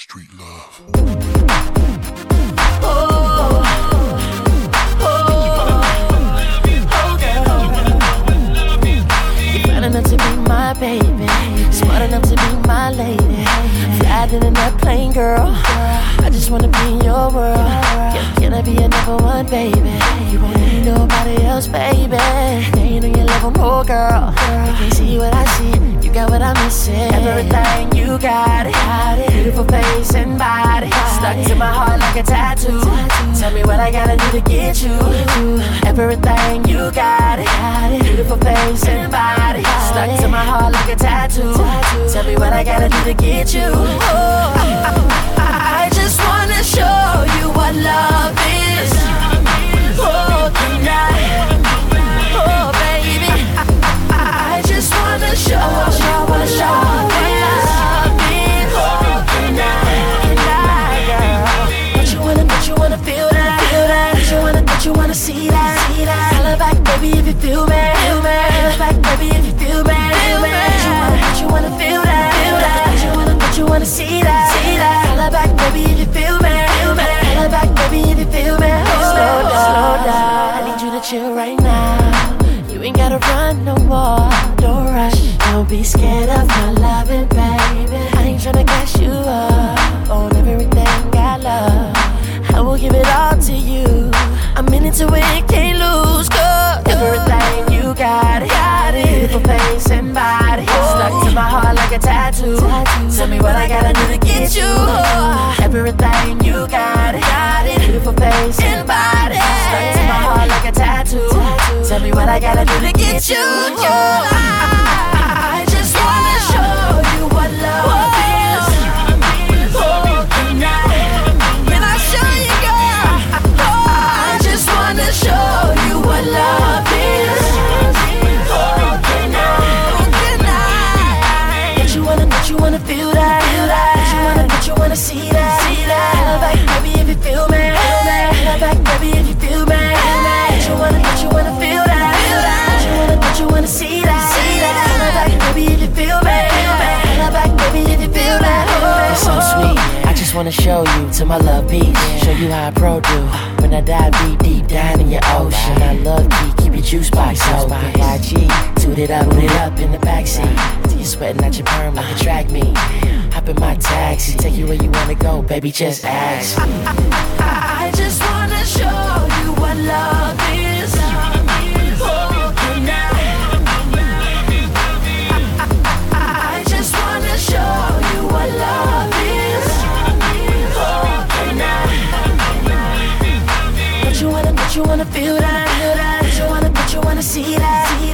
Street love. Enough to be my baby, smart enough to be my lady. Fly in that plane, girl. I just wanna be in your world. Can I be your number one, baby? You won't need nobody else, baby. They ain't on your level more, girl. I can't see what I see. You got what I'm missing. Everything you got it. Beautiful face and body, stuck to my heart like a tattoo. Tell me what I gotta do to get you. Everything you got it. Beautiful face and body, stuck to my heart like a tattoo. Tell me what I gotta do to get you. I just wanna show you what love is. Oh, tonight. Oh, baby. I just wanna show what love is. Oh, tonight, girl. Don't you wanna feel that? Don't you wanna see that? Holla back, baby, if you feel me. Holla back, baby, if you feel me. Don't you wanna feel that? Don't you wanna see that? Holla back, baby, if you feel me. Holla back, baby, if you feel me. Slow down. I need you to chill right now. You ain't gotta run no more. Don't rush. Don't be scared of my loving, baby. I ain't tryna gas you up on everything I love. I will give it all to you. I'm into it, can't lose, girl. Everything you got it. Beautiful face and body, stuck to my heart like a tattoo. Tell me what I gotta do to get you. Everything you got it. Beautiful face and body, stuck to my heart like a tattoo. Tell me what I gotta do to get you. I just wanna show you what love is. Oh, tonight. Can I show you, girl? I just wanna show you what love is. Oh, tonight. Don't you wanna feel that? Don't you wanna see that? Holla back, baby, if you feel me. Holla back, baby, if you feel me. Don't you wanna feel that? Don't you wanna see that? Holla back, baby, if you feel me. Holla back, baby, if you feel that. You're so sweet. I just wanna show you to my love beach. Show you how I pro do when I dive deep down in your ocean. I love keep your juice box open. YG, toot it up in the backseat. Till you're sweating out your perm like a track meet. Hop in my taxi, take you where you wanna go, baby, just ask. I just wanna show you what love is. Oh, tonight. I just wanna show you what love is. Oh, tonight. Don't you wanna feel that? Don't you wanna see that?